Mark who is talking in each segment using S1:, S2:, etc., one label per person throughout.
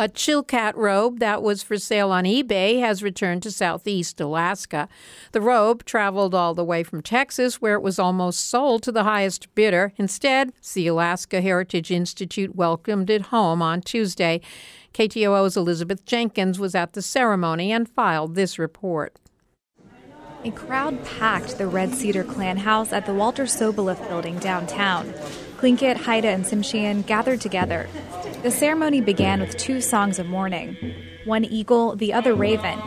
S1: A Chilkat robe that was for sale on eBay has returned to Southeast Alaska. The robe traveled all the way from Texas, where it was almost sold to the highest bidder. Instead, the Alaska Heritage Institute welcomed it home on Tuesday. KTOO's Elizabeth Jenkins was at the ceremony and filed this report.
S2: A crowd packed the Red Cedar Clan House at the Walter Soboleff building downtown. Tlingit, Haida, and Tsimshian gathered together. The ceremony began with 2 songs of mourning, one eagle, the other raven.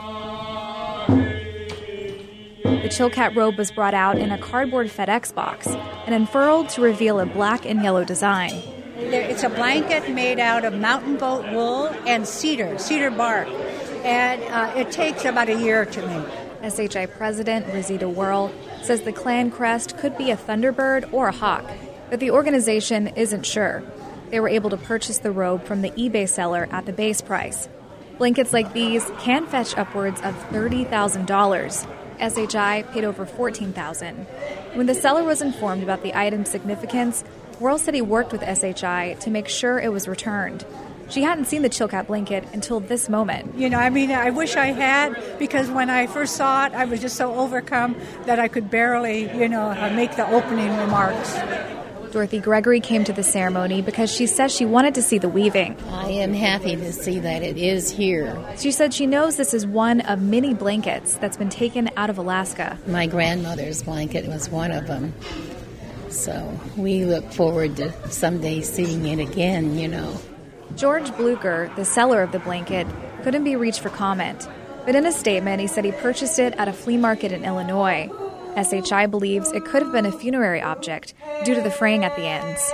S2: The Chilkat robe was brought out in a cardboard FedEx box and unfurled to reveal a black and yellow design.
S3: It's a blanket made out of mountain goat wool and cedar bark, and it takes about a year to make.
S2: SHI President Rosita Whirl says the clan crest could be a thunderbird or a hawk, but the organization isn't sure. They were able to purchase the robe from the eBay seller at the base price. Blankets like these can fetch upwards of $30,000. SHI paid over $14,000. When the seller was informed about the item's significance, Whirl said he worked with SHI to make sure it was returned. She hadn't seen the Chilkat blanket until this moment.
S3: I wish I had, because when I first saw it, I was just so overcome that I could barely, make the opening remarks.
S2: Dorothy Gregory came to the ceremony because she says she wanted to see the weaving.
S4: I am happy to see that it is here.
S2: She said she knows this is one of many blankets that's been taken out of Alaska.
S4: My grandmother's blanket was one of them. So we look forward to someday seeing it again,
S2: George Blucher, the seller of the blanket, couldn't be reached for comment. But in a statement, he said he purchased it at a flea market in Illinois. SHI believes it could have been a funerary object due to the fraying at the ends.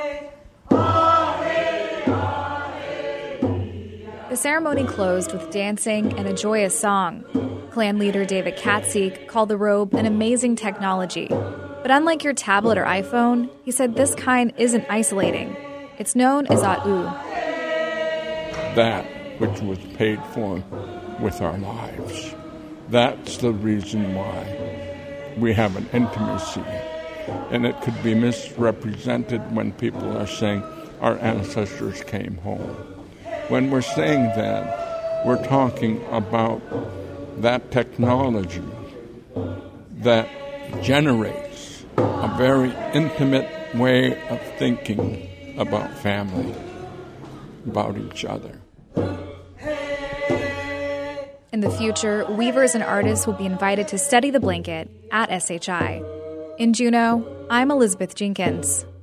S2: The ceremony closed with dancing and a joyous song. Clan leader David Katzig called the robe an amazing technology. But unlike your tablet or iPhone, he said this kind isn't isolating. It's known as A'u.
S5: That which was paid for with our lives. That's the reason why we have an intimacy. And it could be misrepresented when people are saying our ancestors came home. When we're saying that, we're talking about that technology that generates a very intimate way of thinking about family, about each other.
S2: In the future, weavers and artists will be invited to study the blanket at SHI. In Juneau, I'm Elizabeth Jenkins.